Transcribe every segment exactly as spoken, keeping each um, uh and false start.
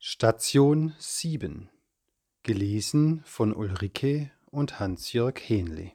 Station sieben. Gelesen von Ulrike und Hans-Jörg Hähnle.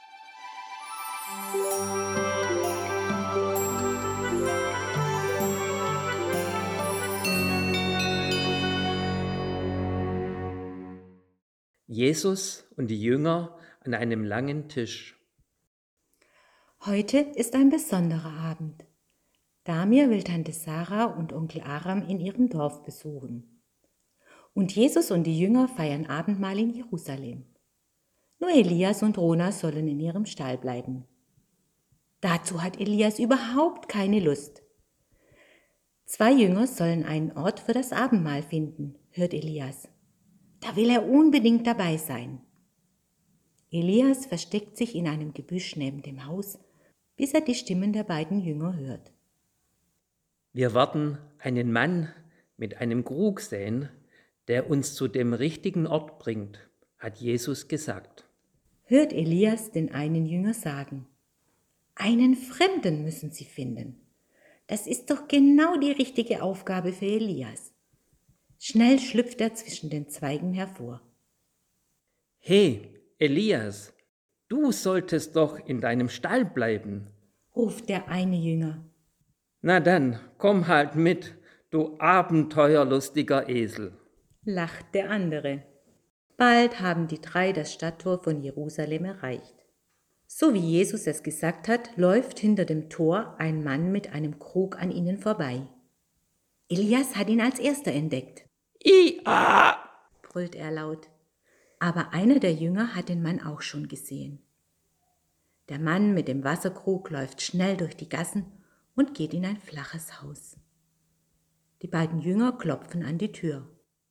Jesus und die Jünger an einem langen Tisch. Heute ist ein besonderer Abend. Damir will Tante Sarah und Onkel Aram in ihrem Dorf besuchen. Und Jesus und die Jünger feiern Abendmahl in Jerusalem. Nur Elias und Rona sollen in ihrem Stall bleiben. Dazu hat Elias überhaupt keine Lust. Zwei Jünger sollen einen Ort für das Abendmahl finden, hört Elias. Da will er unbedingt dabei sein. Elias versteckt sich in einem Gebüsch neben dem Haus, bis er die Stimmen der beiden Jünger hört. Wir werden einen Mann mit einem Krug sehen, der uns zu dem richtigen Ort bringt, hat Jesus gesagt. Hört Elias den einen Jünger sagen: Einen Fremden müssen sie finden. Das ist doch genau die richtige Aufgabe für Elias. Schnell schlüpft er zwischen den Zweigen hervor. Hey, Elias, du solltest doch in deinem Stall bleiben, ruft der eine Jünger. Na dann, komm halt mit, du abenteuerlustiger Esel, lacht der andere. Bald haben die drei das Stadttor von Jerusalem erreicht. So wie Jesus es gesagt hat, läuft hinter dem Tor ein Mann mit einem Krug an ihnen vorbei. Elias hat ihn als erster entdeckt. Ia! brüllt er laut. Aber einer der Jünger hat den Mann auch schon gesehen. Der Mann mit dem Wasserkrug läuft schnell durch die Gassen und geht in ein flaches Haus. Die beiden Jünger klopfen an die Tür.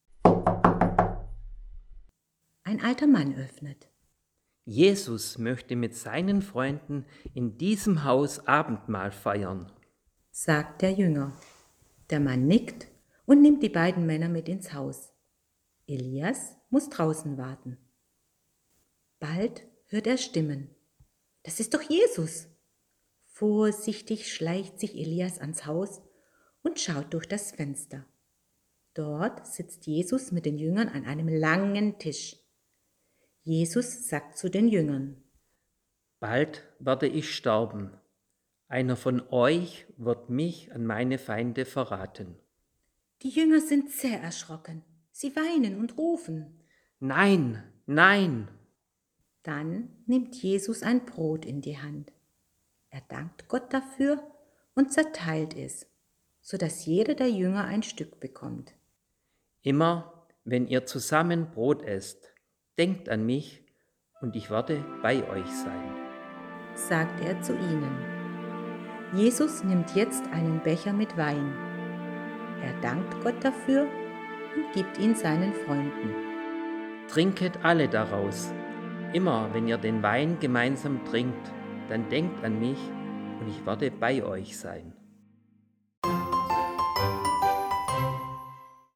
Ein alter Mann öffnet. Jesus möchte mit seinen Freunden in diesem Haus Abendmahl feiern, sagt der Jünger. Der Mann nickt und nimmt die beiden Männer mit ins Haus. Elias muss draußen warten. Bald hört er Stimmen. Das ist doch Jesus! Vorsichtig schleicht sich Elias ans Haus und schaut durch das Fenster. Dort sitzt Jesus mit den Jüngern an einem langen Tisch. Jesus sagt zu den Jüngern: Bald werde ich sterben. Einer von euch wird mich an meine Feinde verraten. Die Jünger sind sehr erschrocken. Sie weinen und rufen: Nein, nein! Dann nimmt Jesus ein Brot in die Hand. Er dankt Gott dafür und zerteilt es, sodass jeder der Jünger ein Stück bekommt. Immer, wenn ihr zusammen Brot esst, denkt an mich und ich werde bei euch sein, sagt er zu ihnen. Jesus nimmt jetzt einen Becher mit Wein. Er dankt Gott dafür und gibt ihn seinen Freunden. Trinket alle daraus. Immer, wenn ihr den Wein gemeinsam trinkt, dann denkt an mich und ich werde bei euch sein.